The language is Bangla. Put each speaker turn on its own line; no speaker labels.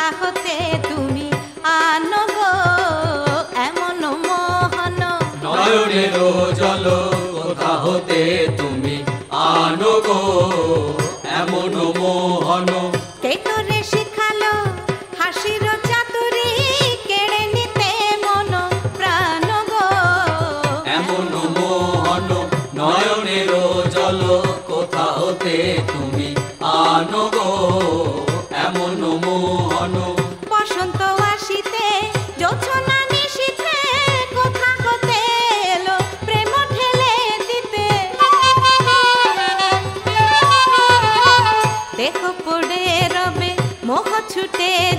হতে তুমি আনো গো এমন মোহন
নয়নের জল কোথা হতে তুমি আনো গো এমন মোহন
কে করে শিখালো হাসির চাতুরি কেড়ে নিতে মন প্রাণ গো
এমন মোহন নয়নের জল কোথা হতে তুমি আনো গো এমন মোহন
বসন্ত আসিতে জোছনা নিশীথে কোথা হতে এলো প্রেম ঠেলে দিতে দেহ পড়ে রবে মোহ ছুটে